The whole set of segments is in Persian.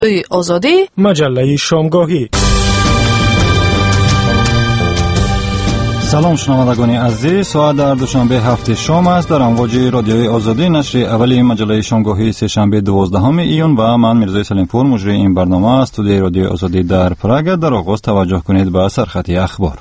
آزادی مجله شامگاهی. سلام شنوندگان عزیز، ساعت در دوشنبه هفته شام است. در امواج رادیوی آزادی نشر اولی مجله شامگاهی سه‌شنبه 12 ایون و من میرزا سلیمپور مجری این برنامه است. استودیوی رادیوی آزادی در پراگ. در آغاز توجه کنید به سرخطی اخبار.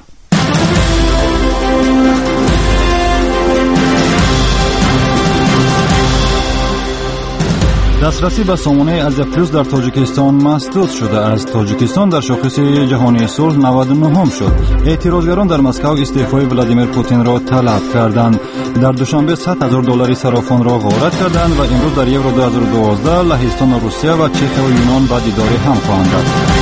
دسترسی به سامانه آسیا پلاس در تاجیکستان مسدود شده است. تاجیکستان در شاخص جهانی صلح 99 شد. اعتراضگران در مسکو استعفای ولادیمیر پوتین را طلب کردند. در دوشنبه $100,000 صرافان را غارت کردند و امروز در یورو 2012 لهستان و روسیه و چخ و یونان به دیدار هم خواهند رفت.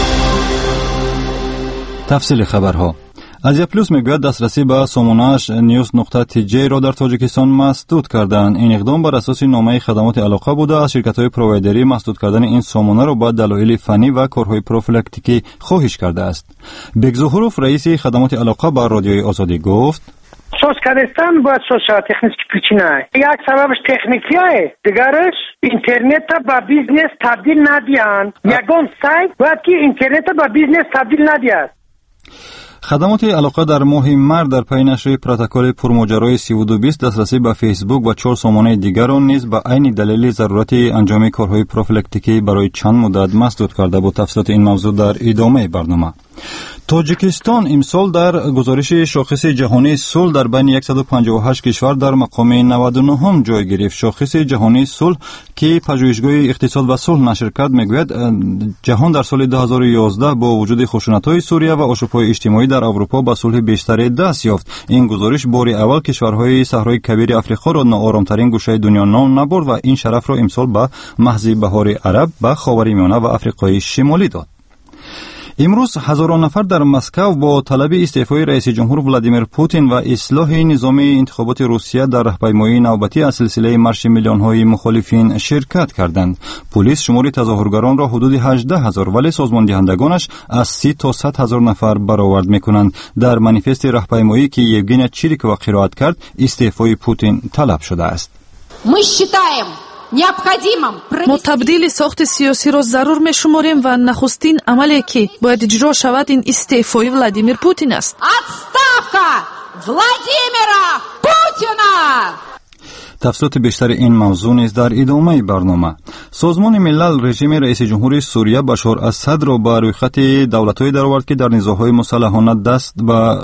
تفصیل خبرها. آسیا پلاس میگوید دسترسی به سامانه‌اش news.tj را در تاجیکستان مسدود کردند. این اقدام بر اساس نامه خدمات علاقه بوده. از شرکت‌های پرووایدری مسدود کردن این سامانه را با دلایل فنی و کارهای پروفیلاکتیکی خواهش کرده است. بگزوهروف رئیس خدمات علاقه با رادیوی آزادی گفت: سوس کردن باید سوشال تکنیکی پیچیده. یک سببش تکنیکیه، دیگرش اینترنت با بیزنس تبدیل ندیان. یگان سایت باید که اینترنت با بیزنس تبدیل ندیاد. خدمات علاقه در ماه مارس در پی نشر پروتکل پرماجرای 3220 دسترسی به فیسبوک و 4 سامانه دیگر را نیز به عین دلیل ضرورت انجام کارهای پروفیلاکتیکی برای چند مدت مسدود کرده بود. تفصیلات این موضوع در ادامه برنامه. تاجیکستان امسال در گزارش شاخص جهانی صلح در بین 158 کشور در مقام 99 جای گرفت. شاخص جهانی صلح که پژوهشگاه اقتصاد و صلح نشر کرد میگوید جهان در سال 2011 با وجود خشونت‌های سوریه و آشوب‌های اجتماعی در اروپا به صلح بیشتری دست یافت. این گزارش بار اول کشورهای صحرای کبیر افریقا را ناآرام‌ترین گوشه دنیا نام نبرد و این شرف را امسال به محض بهار عرب به خاورمیانه و آفریقای شمالی داد. امروز هزاران نفر در مسکو با طلب استعفای رئیس جمهور ولادیمیر پوتین و اصلاح نظام انتخابات روسیه در راهپیمایی نوبتی از سلسله مارش میلیون‌های مخالفین شرکت کردند. پلیس شمار تظاهرگران را حدود 18,000 ولی سازمان دهندگانش از 30 تا 100,000 نفر برآورد می‌کنند. در مانیفست راهپیمایی که یوگین چیریکووا قرائت کرد، استعفای پوتین طلب شده است. ما تبدیل ساخت سیاسی را ضرور می‌شماریم و نخستین عملی که باید اجرا شود این استعفای ولادیمیر پوتین است. Отставка Владимира Путина! تفصیلات بیشتر این موضوع نیز در ادامه برنامه. سازمان ملل رژیم رئیس جمهور سوریه بشار اسد را به رویخط دولت‌های درآورد که در نزاع‌های مسلحانه دست به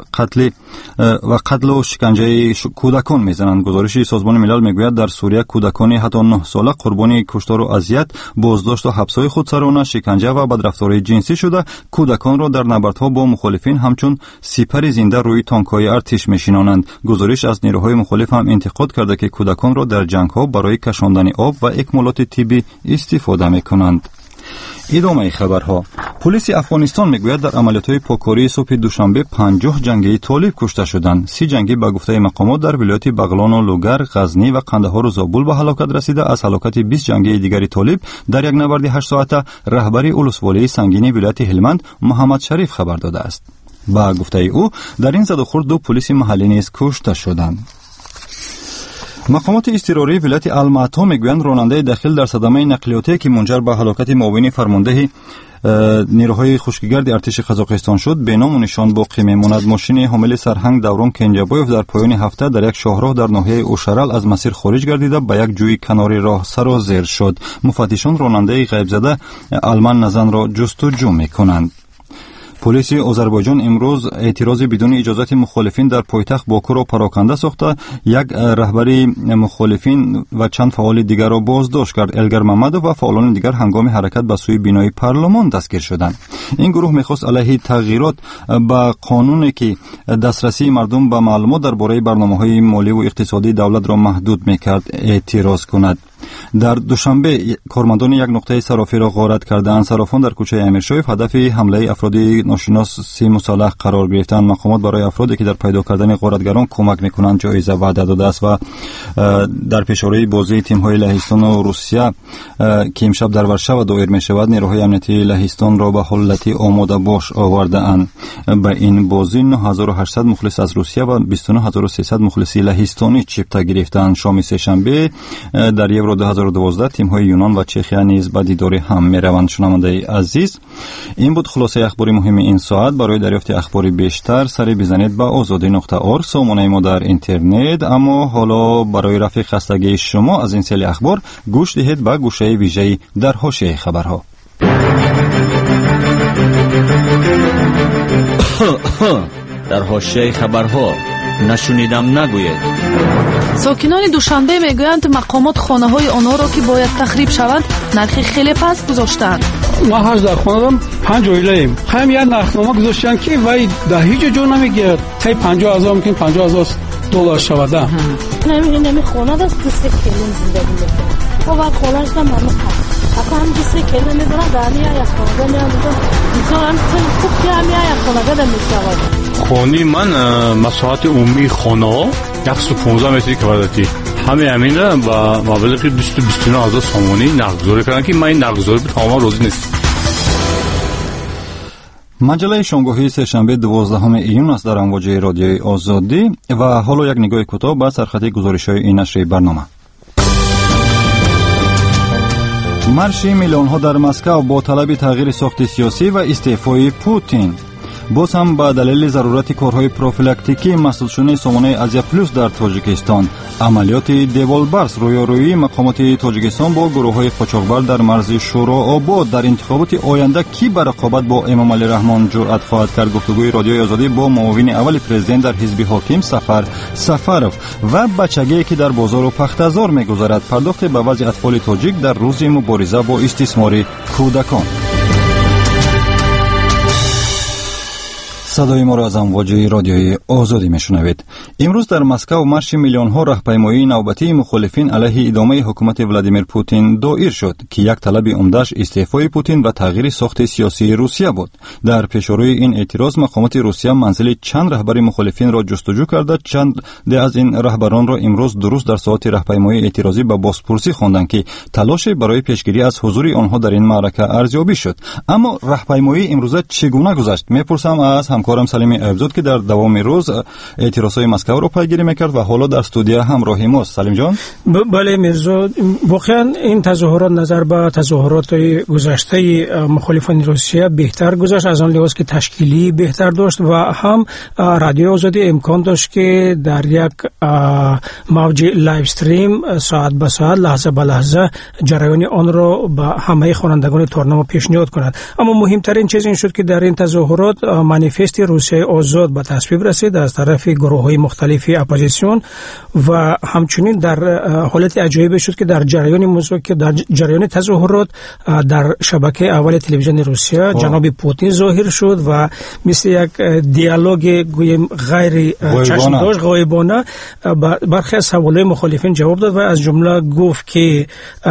قتل و شکنجه کودکان می‌زنند. گزارش سازمان ملل میگوید در سوریه کودکان حتی 9 ساله قربانی کشتار و اذیت، بازداشت و حبس‌های خودسرانه، شکنجه و بدرفتاری جنسی شده. کودکان را در نبردها با مخالفین همچون سپر زنده روی تانک‌های ارتش می‌شینانند. گزارش از نیروهای مخالف هم انتقاد کرده که کودکان را در جنگ‌ها برای کشاندن آب و اکمالات طبی استفاده می‌کنند. ادامه خبرها. پلیس افغانستان میگوید در عملیات‌های پاکاری صبح دوشنبه 50 جنگی طالب کشته شدند. 30 جنگی به گفته مقامات در ولایت بغلان و لوگر، غزنی و قندهار و زابل به هلاکت رسیده. از هلاکت 20 جنگی دیگری طالب در یک نبرد 8 ساعته رهبری ولسوالی سنگینی ولایت هلمند محمد شریف خبر داده است. با گفته او در این زدوخورد 2 پلیس محلی نیز کشته شدند. مقامات اضطراری ولایت المعطا میگویند راننده داخل در صدمه نقلیاتی که منجر به هلاکت معاون فرمانده نیروهای خشکیگرد ارتش قزاقستان شد به نام و نشان باقی میماند. ماشین حامل سرهنگ دوران کنجابایف در پایان هفته در یک شاهراه در ناحیه اوشرال از مسیر خارج گردیده به یک جوی کناری راه سرازیر شد. مفتشان راننده غیب زده آلمان نزن را جستجو میکنند. پلیس آذربایجان امروز اعتراض بدون اجازت مخالفین در پایتخت باکو را پراکنده ساخته. یک رهبری مخالفین و چند فعال دیگر را بازداشت کرد. الگر محمدov و فعالان دیگر هنگام حرکت به سوی بینای پارلمان دستگیر شدند. این گروه می‌خواست علیه تغییرات به قانونی که دسترسی مردم به معلومات درباره برنامه‌های مالی و اقتصادی دولت را محدود می‌کرد اعتراض کند. در دوشنبه کارمندان یک نقطه صرافی را غارت کردند. صرافان در کوچه امیرشاهیف هدف حمله افراد ناشناس مسلح قرار گرفتند. مقامات برای افرادی که در پیدا کردن غارتگران کمک می‌کنند جایزه وعده داده است و در پیشروی بازی تیم‌های لهستان و روسیه که امشب در ورشو دایر می‌شود نیروهای امنیتی لهستان را به حالت آماده باش آورده‌اند. به این بازی 9800 مخلص از روسیه و 29300 مخلصی لهستانی چپتا گرفتند. شام سه‌شنبه در یورو یورو 2012 تیم‌های یونان و چخیا نیز به دیدار هم می‌روند. شنونده عزیز، این بود خلاصه اخباری مهم این ساعت. برای دریافت اخباری بیشتر سری بزنید به azadi.org سامانه ما در اینترنت. اما حالا برای رفع خستگی شما از این سری اخبار گوش دهید به گوشه ویژه‌ای در حاشیه خبرها. در حاشیه خبرها نشنیدم نگوید. ساکنان دوشنبه میگویند مقامات خانه‌های آنها را که باید تخریب شوند نرخی خیلی پست گذاشتند. ما هر در خانه‌ام 5 اویله ایم. هم یک نرخنامه گذاشتن که وای در هیچ جا نمیگه تا 50,000 ممکن 50,000 دلار شود. نمی خونه دست دوست کلین زندگی میکنه. و بعد خونه‌اش هم اصلا هم دوست کلین میبرن دانی یا خانه میاد. میذارن خوب که همین یا خانه ده میشود. خونی من مساحت عمومی خانه 115 متری کواردی. همین را با مبلغ 229,000 سومانی نقدگذاری کردن که من این نقدگذاری به تمام روزی نیست. مجله شامگاهی سه‌شنبه 12 ایون است در امواج رادیوی آزادی و حالا یک نگاه کوتاه به سرخط گزارش‌های این نشر برنامه. مارش میلیون‌ها در مسکو با طلب تغییر ساخت سیاسی و استعفای پوتین. باز هم به دلیل ضرورت کارهای پروفیلاکتیکی مسئول شدن سامانه آزیا پلوس در تاجیکستان، عملیات دیوالبرس رویارویی مقامات تاجیکستان با گروه‌های قاچاقبر در مرز شورآباد، در انتخابات آینده کی بر رقابت با امام علی رحمان جرأت خواهد کرد. گفتگوی رادیوی آزادی با معاون اول پرزیدنت در حزب حاکم سفر سفرов و بچگی که در بازار و پختزار می‌گذرد. پرداخت به وضع اطفال تاجیک در روز مبارزه با استثمار کودکان. صدای ما را از امواج رادیوی آزادی میشنوید. امروز در مسکو مارش میلیون‌ها راهپیمایی نوبتی مخالفین علیه ادامه حکومت ولادیمیر پوتین دایر شد که یک طلب عمده‌اش استعفای پوتین و تغییر ساخت سیاسی روسیه بود. در پیشروی این اعتراض مقامات روسیه منزل چند رهبر مخالفین را جستجو کرده. چند از این رهبران را امروز درست در ساعت راهپیمایی اعتراضی به بازپرسی خواندند که تلاش برای پیشگیری از حضور آنها در این معرکه ارزیابی شد. اما راهپیمایی امروزه چگونه گذشت؟ میپرسم از همکارم سلیمی ابزود که در دوام روز اعتراضهای مسکو رو پیگیری میکرد و حالا در استودیو همراه ماست. سلیم جان. بله میرزا، واقعا این تظاهرات نظر به تظاهرات گذشته مخالفان روسیه بهتر گذشت، از آن لحاظ که تشکیلی بهتر داشت و هم رادیو آزادی امکان داشت که در یک موج لایو استریم ساعت به ساعت لحظه به لحظه جریان آن را به همه خوانندگان تورنمه پیشنهاد کند. اما مهمترین چیز این شد که در این تظاهرات مانیفست روسیه آزاد به تصویب رسید از طرف گروه‌های مختلف اپوزیسیون و همچنین در حالت عجیبی شد که در جریان تظاهرات در شبکه اول تلویزیون روسیه جناب پوتین ظاهر شد و مثل یک دیالوگ گویم غیر چشم داشت غایبانه برخی از سوالات مخالفین جواب داد و از جمله گفت که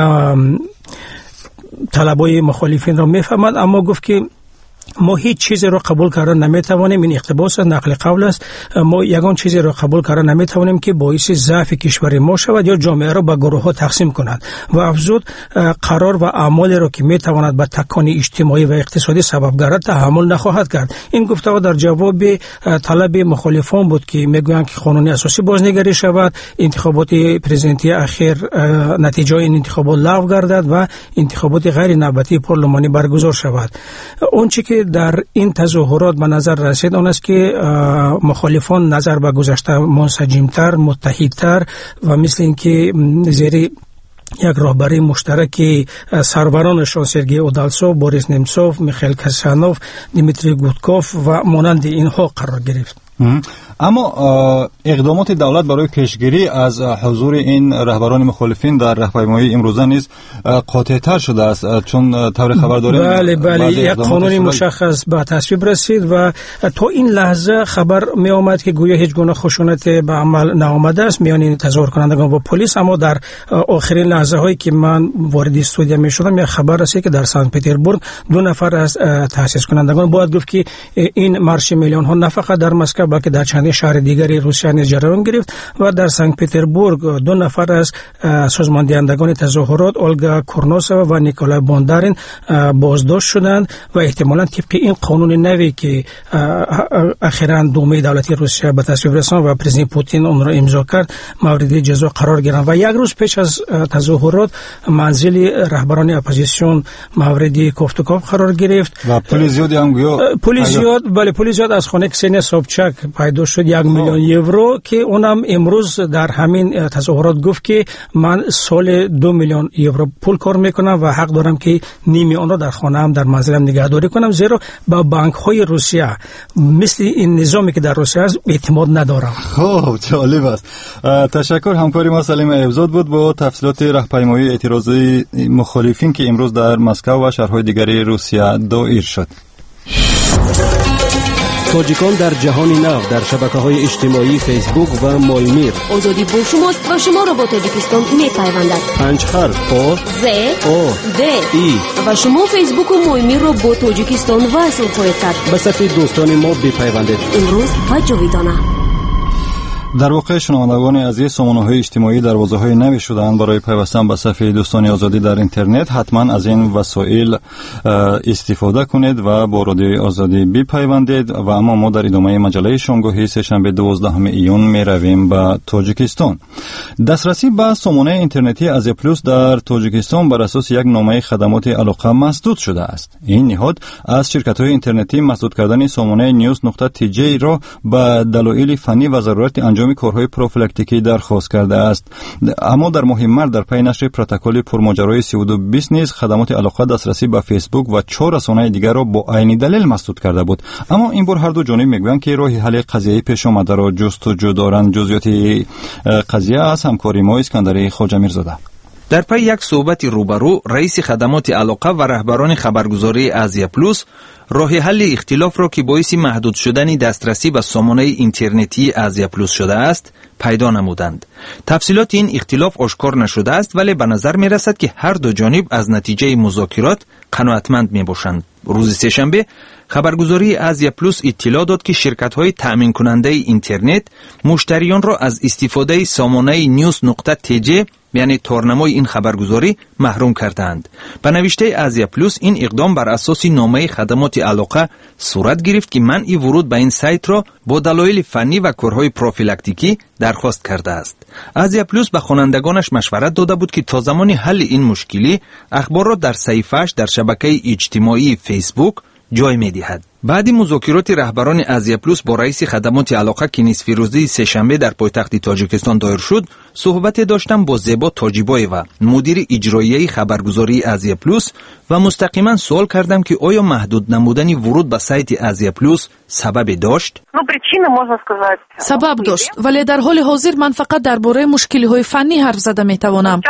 طلبای مخالفین را میفهمد، اما گفت که ما هیچ چیزی را قبول کردن نمیتوانیم. این اقتباس نقل قول است. ما یگان چیزی را قبول کردن نمیتوانیم که باعث ضعف کشور ما شود یا جامعه را به گروه ها تقسیم کند و افزود قرار و اعمالی را که میتواند به تکان اجتماعی و اقتصادی سبب گردد تحمل نخواهد کرد. این گفتگو در جواب طلب مخالفان بود که میگویند که قانون اساسی بازنگری شود، انتخابات پرزیدنتی اخیر نتیجه این انتخابات لغو گردد و انتخابات غیر نوبتی پارلمانی برگزار شود. اون چی که در این تظاهرات به نظر رسید آن است که مخالفان نظر به گذشته منسجمتر، متحدتر و مثل اینکه زیر یک راهبری مشترک سرورانشان سرگئی اودالسوف، بوریس نمسوف، میخائیل کاسیانوف، دیمیتری گودکوف و مانند اینها قرار گرفت. اما اقدامات دولت برای پیشگیری از حضور این رهبران مخالفین در راهپیمایی امروزه نیز قاطع‌تر شده است، چون طور خبر داریم بله یک قانون مشخص به تصویب رسید و تا این لحظه خبر می آمد که گویا هیچ گونه خشونت به عمل نآمده است میان این تظاهر کنندگان و پلیس. اما در آخرین لحظه هایی که من وارد استودیو می شدم یک خبر رسید که در سنت پترزبورگ 2 نفر از تأسیس کنندگان باید گفت که این مارش میلیون ها نه فقط در مسکو بلکه در چندین چند شهر دیگری روسیه نیز جریان گرفت و در سنت پترزبورگ 2 نفر از سازماندهندگان تظاهرات اولگا کورنوسوا و نیکولای بوندارین بازداشت شدند و احتمالاً طبق این قانون نوی که اخیراً دومه دولتی روسیه به تصویب رساند و پرزیدنت پوتین اون را امضا کرد مورد جزا قرار گیرند. و یک روز پیش از تظاهرات منزل رهبران اپوزیسیون مورد گفت و گفت قرار گرفت و پلیس زیاد هم گویا پلیس زیاد از خانه کسنیا سوبچاک پیدا شد 1 میلیون یورو که اونم امروز در همین تظاهرات گفت که من سال 2 میلیون یورو پول کار میکنم و حق دارم که نیمی اون را در خانه‌ام در منزلم نگهداری کنم، زیرا با بانک های روسیه مثل این نظامی که در روسیه است اعتماد ندارم. خب جالب است. تشکر. همکاری ما سلیم ایبزاد بود با تفصیلات راهپیمایی اعتراضی مخالفین که امروز در مسکو و شهرهای دیگری روسیه دایر شد. تاجیکان در جهان نو در شبکه‌های اجتماعی فیسبوک و مایمیر. آزادی با شماست و شما را با تاجیکستان می‌پیوندد. 5 حرف آ ز او د ای و شما فیسبوک و مایمیر را با تاجیکستان وصل خواهید کرد. به صفحه دوستان ما بپیوندید. امروز و جاویدانه. در واقع شنوندگان عزیز، سامانه‌های اجتماعی دروازه‌های نوی شده‌اند برای پیوستن به صفحه دوستان آزادی در اینترنت. حتما از این وسایل استفاده کنید و با رادیوی آزادی بپیوندید. و اما ما در ادامه مجله شامگاهی سه‌شنبه 12 ایون می‌رویم به تاجیکستان. دسترسی به سامانه اینترنتی آزیا پلوس در تاجیکستان بر اساس یک نامه خدمات علاقه مسدود شده است. این نهاد از شرکت‌های اینترنتی مسدود کردن سامانه news.tj را به دلایل فنی و ضرورت انجام کارهای پروفیلاکتیکی درخواست کرده است. اما در ماه مارس در پی نشر پروتکل پرماجرای 3220 نیز خدمات علاقه دسترسی به فیسبوک و 4 رسانه دیگر را با عین دلیل مسدود کرده بود. اما این بار هر دو جانب میگویند که راه حل قضیه پیش آمده را جستجو دارند. جزئیات قضیه از همکاری ما اسکندری خواجه میرزاده. در پی یک صحبت روبرو، رئیس خدمات علاقه و رهبران خبرگزاری آزیا پلوس راه حل اختلاف را که باعث محدود شدن دسترسی به سامانه اینترنتی آزیا پلوس شده است پیدا نمودند. تفصیلات این اختلاف آشکار نشده است، ولی به نظر می رسد که هر دو جانب از نتیجه مذاکرات قناعتمند می باشند. روز سه‌شنبه خبرگزاری آزیا پلوس اطلاع داد که شرکت‌های تأمین کننده اینترنت مشتریان را از استفاده سامانه news.tj یعنی تارنمای این خبرگزاری محروم کردند. به نوشته آزیا پلوس این اقدام بر اساس نامه خدمات علاقه صورت گرفت که منع ورود به این سایت را با دلایل فنی و کارهای پروفیلاکتیکی درخواست کرده است. آزیا پلوس به خوانندگانش مشورت داده بود که تا زمان حل این مشکلی اخبار را در صفحه‌اش در شبکه اجتماعی فیسبوک جای می‌دهد. بعد مذاکرات رهبران آزیا پلوس با رئیس خدمات علاقه که نصف روزی سه‌شنبه در پایتخت تاجیکستان دایر شد، صحبت داشتم با زیبا تاجیبایوا، مدیر اجرایی خبرگزاری آزیا پلوس، و مستقیما سوال کردم که آیا محدود نمودن ورود به سایت آزیا پلوس سبب داشت؟ سبب داشت، ولی در حال حاضر من فقط درباره مشکل‌های فنی حرف زده می‌توانم.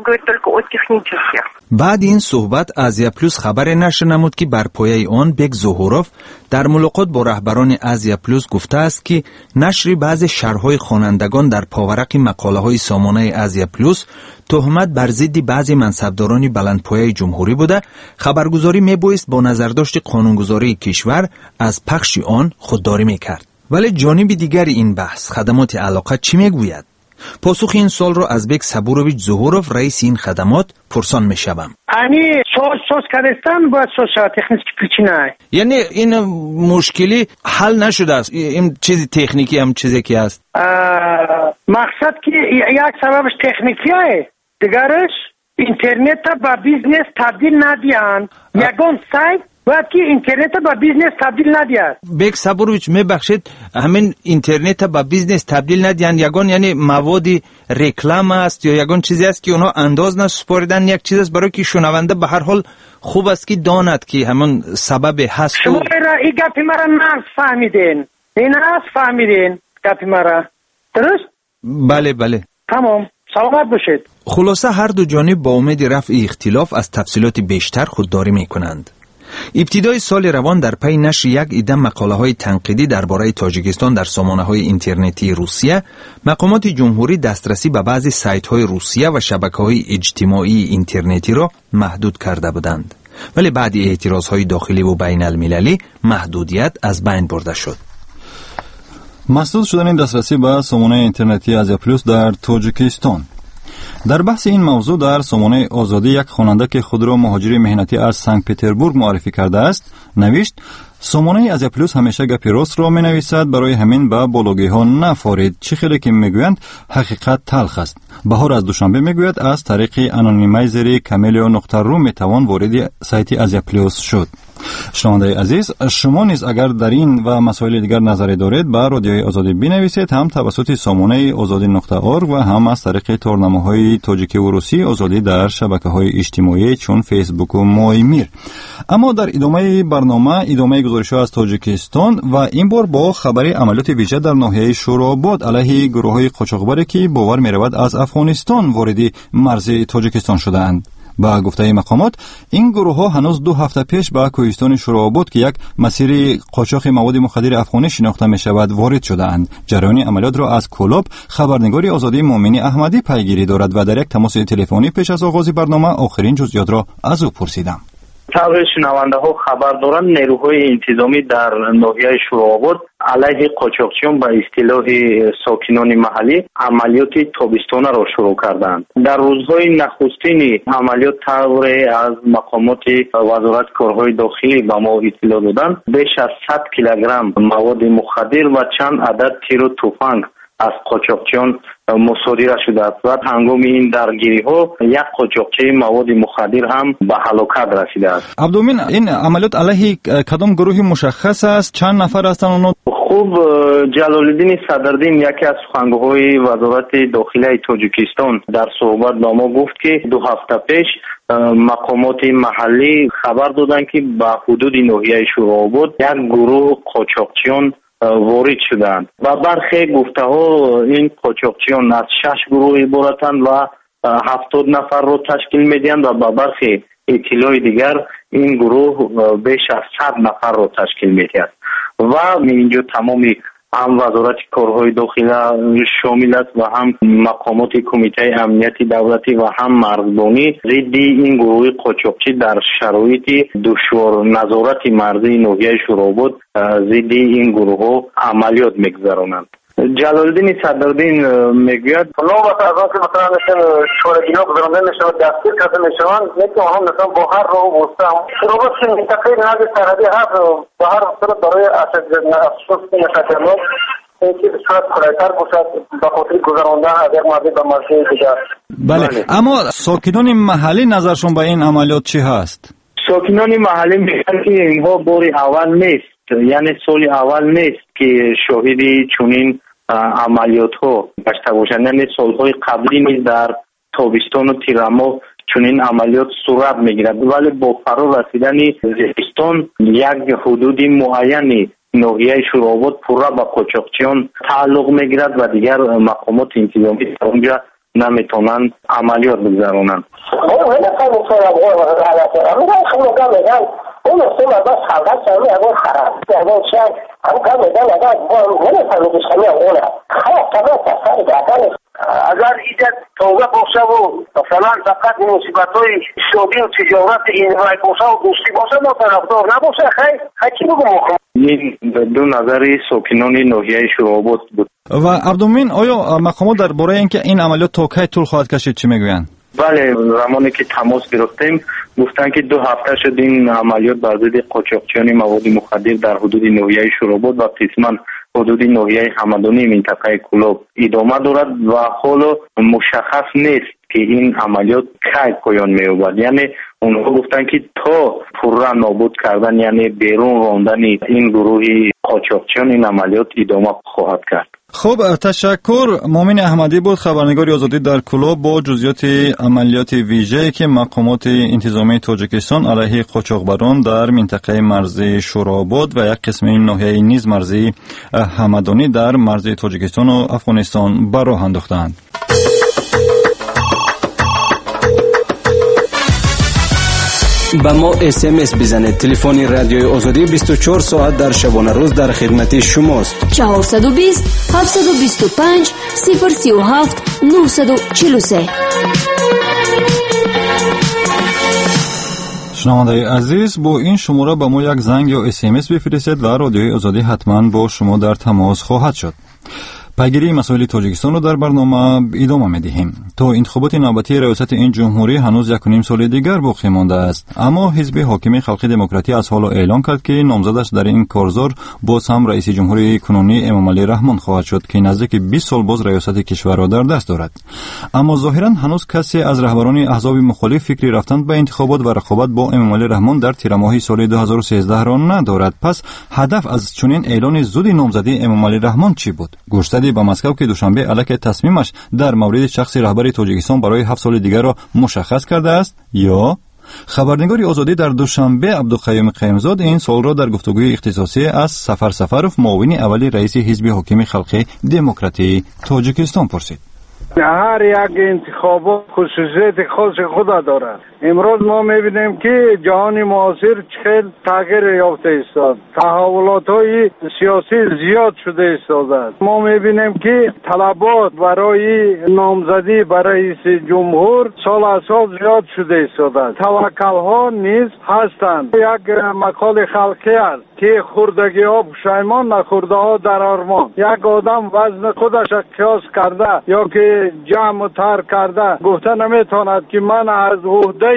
بعد این صحبت آزیا پلوس خبر نشر نمود که بر پایه آن بگ زهوروف در ملاقات با رهبران آزیا پلوس گفته است که نشر بعضی شرح‌های خوانندگان در پاورق مقاله‌های سامانه آزیا پلوس تهمت بر ضد بعضی منصبداران بلندپایه جمهوری بوده. خبرگزاری میبایست با نظرداشت قانونگذاری کشور از پخش آن خودداری میکرد. ولی جانب دیگر این بحث خدمات علاقه چی میگوید؟ پاسخ این سال را از بک صبورویچ زهوروف رئیس این خدمات پرسان میشوم. سوز کردن باید سوز تکنیکی پیچیده. یعنی این مشکلی حل نشده است، این چیزی تکنیکی هم چیزی که است. مقصد که یک سببش تکنیکی است، دیگرش اینترنت با بیزنس تبدیل ندیان. یگان سایت باید که اینترنت با بیزنس تبدیل ندیاد. بک صبورویچ میبخشید، همین اینترنت با بیزنس تبدیل ندیان یگان یعنی مواد رکلام است یا یگان چیزی است که اونا انداز نسپاریدن، یک چیز است برای که شنونده به هر حال خوب است که داند که همون سبب هست. شما این گپی مرا نفهمیدین، این هست فهمیدین گپی مرا، درست؟ بله تمام، سلامت باشید. خلاصه هر دو جانب با امید رفع اختلاف از تفصیلات بیشتر خودداری میکنند. ابتدای سال روان در پی نشر یک عده مقاله‌های تنقیدی درباره تاجیکستان در سامانه‌های اینترنتی روسیه، مقامات جمهوری دسترسی به بعضی سایت‌های روسیه و شبکه‌های اجتماعی اینترنتی را محدود کرده بودند. ولی بعد اعتراض‌های داخلی و بین المللی محدودیت از بین برده شد. مسدود شدن دسترسی به سامانه اینترنتی آزیا پلوس در تاجیکستان. در بحث این موضوع در سامانه آزادی یک خواننده که خود را مهاجر مهنتی از سنت پترزبورگ معرفی کرده است نوشت: سامانه آزیا پلوس همیشه گپ راست را می نویسد، برای همین به بلوگی ها نفارید. چه خیلی که میگویند حقیقت تلخ است. بهار از دوشنبه میگوید از طریق انونیمایزر کامیلیو.رو میتوان وارد سایت آزیا پلوس شد. شنونده عزیز، شما نیز اگر در این و مسائل دیگر نظری دارید به رادیوی آزادی بنویسید، هم توسط سامانه آزادی.org و هم از طریق تورنمه‌های تاجیکی و روسی آزادی در شبکه‌های اجتماعی چون فیسبوک و مایمیر. اما در ادامه برنامه ادامه گزارش‌ها از تاجیکستان و این بار با خبر عملیات ویژه در ناحیه شوراباد علیه گروه‌های قاچاقبری که باور می‌رود از افغانستان وارد مرز تاجیکستان شده‌اند. با گفته مقامات این گروه ها هنوز 2 هفته پیش به کوهستان شوراباد که یک مسیر قاچاق مواد مخدر افغانی شناخته می شود وارد شده اند. جریان عملیات را از کلاب خبرنگار آزادی مومنی احمدی پیگیری دارد و در یک تماس تلفنی پیش از آغاز برنامه آخرین جزئیات را از او پرسیدم. طبعا شنونده ها خبر دارند نیروهای انتظامی در ناحیه شوراباد علیه قاچاقچیان به اصطلاح ساکنان محلی عملیات تابستانه را شروع کردند. در روزهای نخستین عملیات طور از مقامات وزارت کارهای داخلی به ما اطلاع دادند بیش از 100 کیلوگرم مواد مخدر و چند عدد تیر و تفنگ از قاچاقچیان مصادره شده است و هنگام این درگیری ها یک قاچاقچی مواد مخدر هم به هلاکت رسیده است. عبدالمین، این عملیات علیه کدام گروهی مشخص است؟ چند نفر هستند اونا؟ خوب، جلالالدین صدردین یکی از سخنگوهای وزارت داخلی تاجیکستان در صحبت با ما گفت که 2 هفته پیش مقامات محلی خبر دادند که به حدود ناحیه شوراباد یک گروه قاچاقچیان وارد شدند و برخی گفته ها این قاچاقچیان از 6 گروه عبارتند و 70 نفر رو تشکیل میدهند و با برخی اطلاع دیگر این گروه بیش از 100 نفر رو تشکیل میدهند و اینجا تمامی هم وزارت کارهای داخلی شامل است و هم مقامات کمیته امنیتی دولتی و هم مرزبانی ضد این گروه قاچاقچی در شرایط دشوار نظارت مرزی ناحیه شوراباد ضد این گروه ها عملیات میگذرانند. جلالالدین صدردین میگوید نوع از که مثلا مثل چارگینا گذرانده میشود دستگیر کرده میشوند یکی آنها مثلا با هر راه و بسته شوراباد که منطقه نزد سرحدی هست با هر صورت برای اشخاص مشکلات اینکه بسیار کلایتر باشد به خاطر گذراندن از یک مرزی به مرزی دیگر. بله، اما ساکنان محلی نظرشون به این عملیات چی هست؟ ساکنان محلی میگن که اینها بار اول نیست، یعنی سال اول نیست که شاهدی چنین عملیات ها گشته باشند، یعنی سالهای قبلی نیز در تابستان و تیرماه چنین عملیات صورت میگیرد، ولی با فرا رسیدن زمستان یک حدود معینی ناحیه شوراباد پورا به قاچاقچیان تعلق میگیرد و دیگر مقامات انتظامی در اونجا نمیتونند عملیات بگذرانند. اون اصلا بس خلقت سمی اگه خراب اگه چند هم میدن اگه نمیفهمی که سمی اونه خیلی طبعا تصفیه دادن اگر ایجا توبه باشه و مثلا فقط مصیبت های شادی و تجارت این های باشه و دوستی باشه ما طرفدار نباشه خیلی چی بگم این دو نظری ساکنان ناحیه شوراباد بود. و عبدالمین، آیا مقامات درباره اینکه این عملیات تا کی طول خواهد کشید چی میگویند؟ بله، زمانی که تماس گرفتیم گفتن که 2 هفته شد این عملیات بر ضد قاچاقچیان مواد مخدر در حدود ناحیه شوراباد و قسما حدود ناحیه همدانی منطقه کلاب ادامه دارد و حالا مشخص نیست که این عملیات کی پایان می‌یابد. یعنی اونها گفتن که تا پورا نابود کردن یعنی بیرون راندن این گروه قاچاقچیان این عملیات ادامه خواهد کرد. خب، تشکر. مومن احمدی بود، خبرنگار آزادی در کلاب، با جزئیات عملیات ویژه‌ای که مقامات انتظامی تاجیکستان علیه قاچاقبران در منطقه مرزی شوراباد و یک قسم این ناحیه نیز مرزی همدانی در مرزی تاجیکستان و افغانستان به راه انداختند. با ما SMS بزنید. تلفن رادیوی آزادی 24 ساعت در شبانه روز در خدمت شماست. 420 725 037 943. شنونده عزیز، با این شماره به ما یک زنگ یا SMS بفرستید و رادیوی آزادی حتما با شما در تماس خواهد شد. پیگیری مسائل تاجیکستان رو در برنامه ادامه می‌دهیم. تا انتخابات نوبتی ریاست این جمهوری هنوز 1.5 سال دیگر باقی مانده است، اما حزب حاکم خلق دموکراتی از حالا اعلام کرد که نامزدش در این کارزار باز هم رئیس جمهوری کنونی امامعلی رحمان خواهد شد که نزدیک 20 سال باز ریاست کشور را در دست دارد. اما ظاهرا هنوز کسی از رهبران احزاب مخالف فکری رفتن به انتخابات و رقابت با امامعلی رحمان در تیر ماه سال 2013 را ندارد. پس هدف از چنین اعلان زود نامزدی امامعلی رحمان چی بود؟ گوشتدی به مسکو که دوشنبه علیه تصمیمش در مورد شخص رهبر تاجیکستان برای 7 سال دیگر را مشخص کرده است یا خبرنگاری آزادی در دوشنبه عبدالقیوم قیمزاد این سوال را در گفتگوی اختصاصی از سفر سفرов معاون اولی رئیس حزب حاکم خلق دموکراتی تاجیکستان پرسید. هر یک انتخابات خصوصیت خاص خود دارد. امروز ما میبینیم که جهان معاصر چقدر تغییر یافته است. تحولات های سیاسی زیاد شده است. ما میبینیم که طلبات برای نامزدی برای رئیس جمهور سال از سال زیاد شده است. توکل ها نیز هستند. یک مقال خلقی است که خوردگی ها پشیمان نخورده ها در آرمان. یک آدم وزن خودش قیاس کرده یا که جمع تر کرده گفته نمیتواند که من از عهده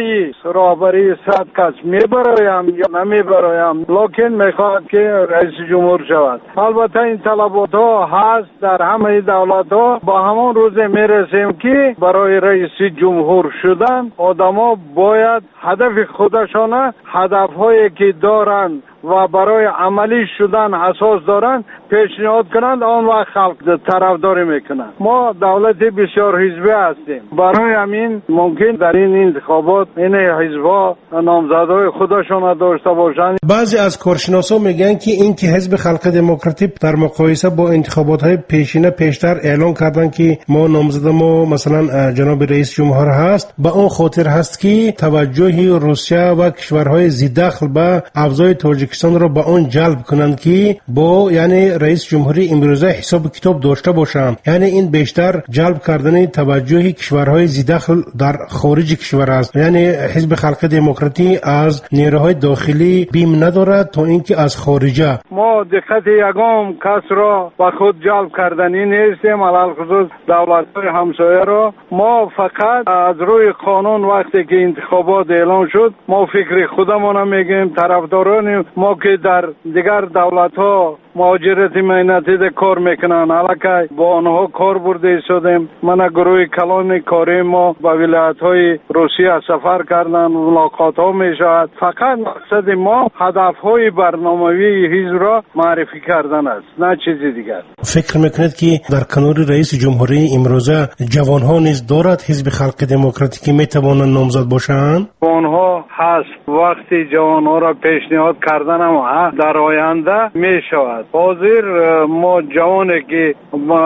رهبری 100 کس میبرایم یا نمیبرایم، لکن میخواد که رئیس جمهور شود. البته این طلبات ها هست در همه دولت ها. با همان روز میرسیم که برای رئیس جمهور شدن آدم ها باید هدف خودشان، هدف هایی که دارند و برای عملی شدن اساس دارند پیشنهاد کنند، آن وقت خلق طرفداری میکنند. ما دولت بسیار حزبی هستیم، برای همین ممکن در این انتخابات این حزب‌ها نامزدهای خودشان داشته باشند. بعضی از کارشناسان میگن که این که حزب خلق دموکراتی در مقایسه با انتخابات‌های پیشینه پیشتر اعلان کردن که ما نامزد ما مثلا جناب رئیس جمهور هست، به اون خاطر هست که توجه روسیه و کشورهای ذی‌دخل به ابزار تاجیکستان را به اون جلب کنند که با یعنی رئیس جمهوری امروزه حساب کتاب داشته باشند. یعنی این بیشتر جلب کردن توجه کشورهای ذی‌دخل در خارج کشور است. یعنی حزب خلق دموکراتی از نیروهای داخلی بیم ندارد تا اینکه از خارجه. ما دقت یگام کس را به خود جلب کردنی نیستیم، علل خصوص دولت‌های همسایه را. ما فقط از روی قانون وقتی که انتخابات اعلان شد ما فکر خودمون میگیم. طرفداران ما که در دیگر دولت‌ها مهاجرت مهنتی ده کار میکنن، علاقه با آنها کار برده شدیم. من گروه کلان کاری ما با ولایت‌های روسیه سفر کردن، ملاقات ها میشود. فقط مقصد ما هدف های برنامه‌ای حزب را معرفی کردن است، نه چیزی دیگر. فکر میکنید که در کنار رئیس جمهوری امروزه جوان ها نیز دارد حزب خلق دموکراتی که میتوانند نامزد باشند؟ آنها هست. وقتی جوان ها را پیشنهاد کردن هم در آینده میشود. حاضر ما جوانی که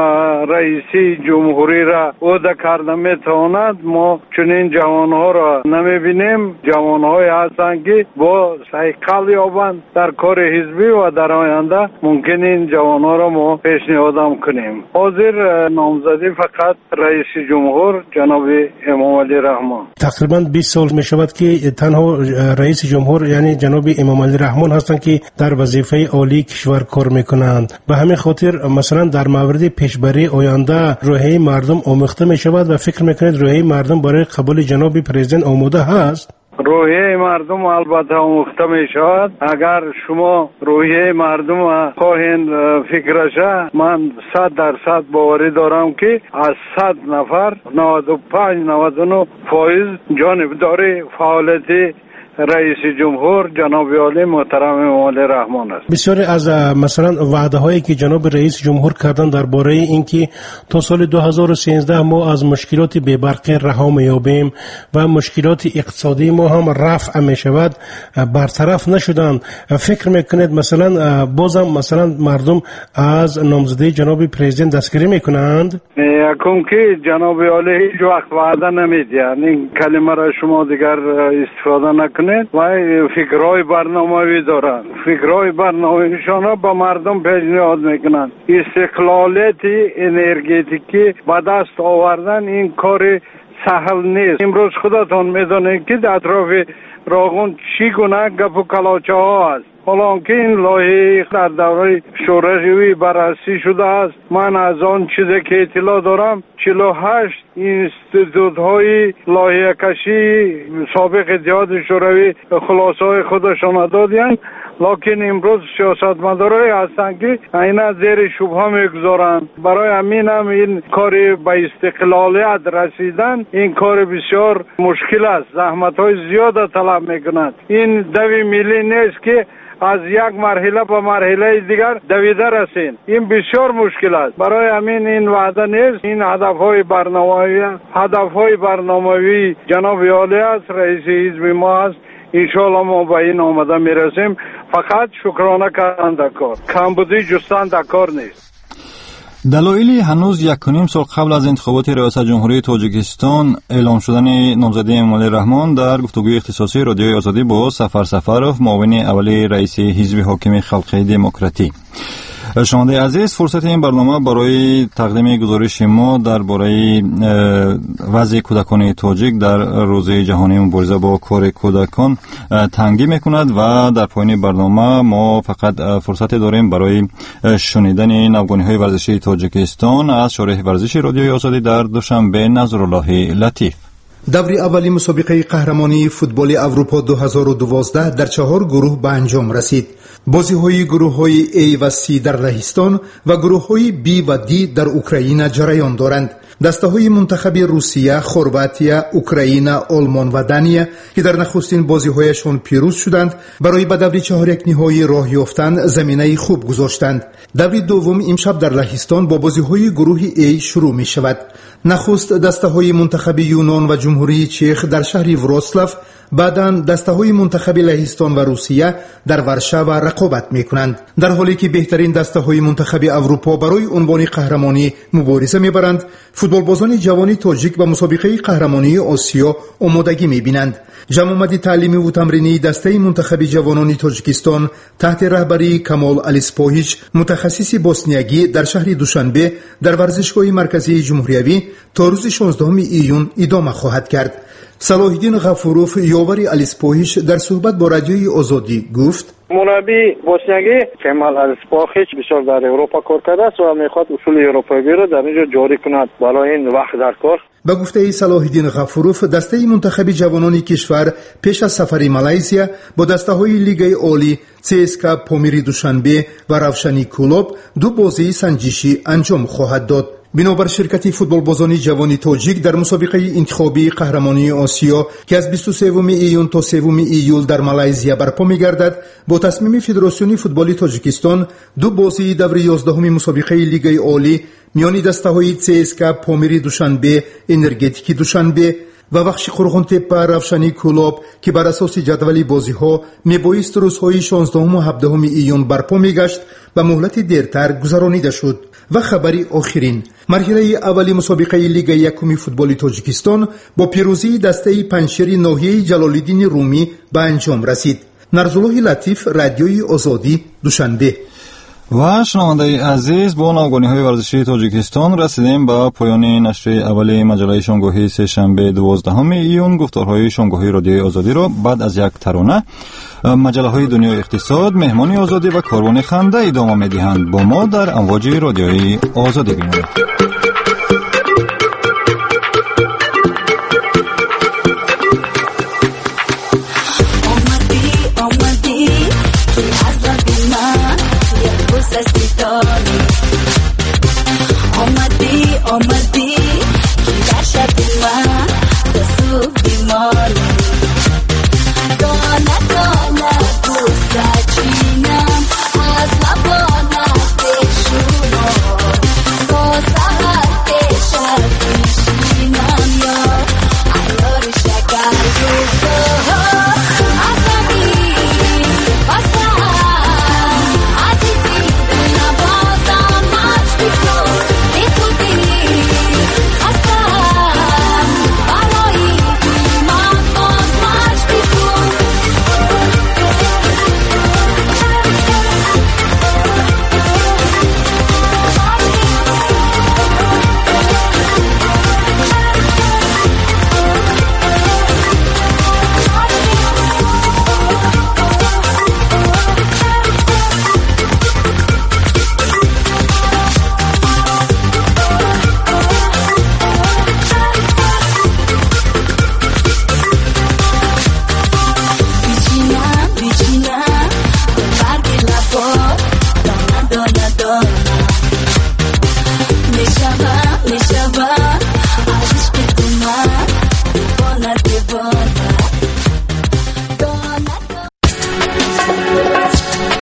رئیسی جمهوری را عهده کرده میتواند، ما چنین جوان ها را نمیبینیم. جوان های هستند که با سیقل یابند در کار حزبی و در آینده ممکن این جوان ها را ما پیشنهادم کنیم. حاضر نامزدی فقط رئیس جمهور جناب امامعلی رحمان. تقریبا 20 سال می شود که تنها رئیس جمهور یعنی جناب امامعلی رحمان هستند که در وظیفه عالی کشور کار میکنند. به همین خاطر مثلا در مورد پیشبری آینده روحیه مردم آموخته می شود و فکر میکنید روحیه مردم برای قبول جناب پرزیدنت آماده هست؟ روحیه مردم البته آموخته می شود. اگر شما روحیه مردم خواهین فکرشه، من 100% باوری دارم که از 100 نفر 95-99% جانبداری فعالیت رئیس جمهور جناب عالی محترم امامعلی رحمان است. بسیاری از مثلا وعده هایی که جناب رئیس جمهور کردن درباره اینکه تا سال 2013 ما از مشکلات بی‌برقی رها می‌یابیم و مشکلات اقتصادی ما هم رفع می‌شود برطرف نشدن، فکر میکنید مثلا بازم مثلا مردم از نامزدی جناب پرزیدنت دستگیری میکنند؟ یکم که جناب عالی هیچ وقت وعده نمیدهند. این کلمه را شما دیگر استفاده نکنید. و فکرهای برنامه‌ای دارند. فکرهای برنامه‌ایشان را به مردم پیشنهاد میکنند. استقلالیت انرژتیکی به دست آوردن این کار سهل نیست. امروز خودتان میدانید که در اطراف راغون چی گونه گپ و کلاچه ها است. حالا که این لایحه در دوره شورای بررسی شده است، من از آن چیزی که اطلاع دارم 48 اینستیتوت های لایحه کشی سابق اتحاد شوروی خلاصه های خودشان دادند، لکن امروز سیاستمدارای هستند که اینا زیر شبهه میگذارند. برای همین هم این کار به استقلالیت رسیدن این کار بسیار مشکل است، زحمت های زیاد طلب میکند. این دوی ملی نیست که از یک مرحله به مرحله دیگر دویده رسین، این بسیار مشکل است. برای همین این وعده نیست. این هدفهای برنامه‌ای جناب عالی است، رئیس حزب ما است. انشاءالله ما به این آمده میرسیم. فقط شکرانه کردن در کار، کمبودی جستن در کار نیست. دلایلی هنوز 1.5 سال قبل از انتخابات ریاست جمهوری تاجیکستان اعلام شدن نامزدی امامعلی رحمان در گفتگوی اختصاصی رادیوی آزادی با سفر سفرов معاون اولی رئیس حزب حاکم خلقی دموکراتی. شنونده عزیز، فرصت این برنامه برای تقدیم گزارش ما درباره وضع کودکان تاجیک در روز جهانی مبارزه با کار کودکان تنگی میکند و در پایان برنامه ما فقط فرصت داریم برای شنیدن نوگانی‌های ورزشی تاجیکستان از شارح ورزشی رادیوی آزادی در دوشنبه نظرالله لطیف. دور اولی مسابقه قهرمانی فوتبال اروپا 2012 در 4 گروه به انجام رسید. بازی‌های گروه‌های A و C در لهستان و گروه‌های B و D در اوکراین جریان دارند. دسته‌های منتخب روسیه، خرواتیا، اوکراین، آلمان و دانیا که در نخستین بازی‌هایشان پیروز شدند، برای به دور 4 نهایی راه یافتن زمینه خوب گذاشتند. دور دوم امشب در لهستان با بازی‌های گروه A شروع می‌شود. نخست دسته‌های منتخب یونان و جمهوری چک در شهر وراسلاو، بعداً دسته‌های منتخب لهستان و روسیه در ورشاو رقابت می‌کنند. در حالی که بهترین دسته‌های منتخب اروپا برای عنوان قهرمانی مبارزه می‌برند، فوتبالبازان جوان تاجیک به مسابقه قهرمانی آسیا آمادگی می‌بینند. جمع‌آمد تعلیمی و تمرینی دسته منتخب جوانان تاجیکستان تحت رهبری کمال الیسپوهیچ، متخصص بوسنیایی، در شهر دوشنبه در ورزشگاه مرکزی جمهوریوی تا روز 16 ایون ادامه خواهد کرد. صلاح‌الدین غفوروف، یاور الیسپوهیچ، در صحبت با رادیوی آزادی گفت: مربی بوسنیایی کمال الیسپوهیچ بسیار در اروپا کار کرده است و میخواد اصول اروپایی را در اینجا جاری کند. برای این وقت در کار. به گفته صلاح‌الدین غفوروف، دسته منتخب جوانان کشور پیش از سفر مالزیا با دسته‌های لیگ عالی CSKA پامیری دوشنبه و روشنی کلوب 2 بازی سنجشی انجام خواهد داد. بنابر شرکت فوتبالبازان جوان تاجیک در مسابقه انتخابی قهرمانی آسیا که از 23 ایون تا 3 ایول در مالزیا برپا می‌گردد، با تصمیم فدراسیون فوتبال تاجیکستان 2 بازی دور 11 مسابقه لیگ عالی میان دسته‌های CSKA پامیری دوشنبه، انرژتیکی دوشنبه و بخش قرغن‌تپه روشنی کلوب که بر اساس جدول بازی‌ها میبایست روزهای 16 و 17 ایون برپا میگشت و مهلت دیرتر گذرانیده شد. و خبری آخرین، مرحله اولی مسابقه لیگ یکم فوتبال تاجیکستان با پیروزی دسته پنجشیر ناحیه جلال‌الدین رومی به انجام رسید. نظرالله لطیف، رادیوی آزادی، دوشنبه. و شنونده عزیز، با نوگانی‌های ورزشی تاجیکستان رسیدیم به پایان نشر اولی مجله شنگاهی سه‌شنبه 12 ایون. گفتارهای شنگاهی رادیوی آزادی را بعد از یک ترانه مجله‌های دنیای اقتصاد، مهمانی آزادی و کاروان خنده ادامه می‌دهند. با ما در امواج رادیوی آزادی بمانید.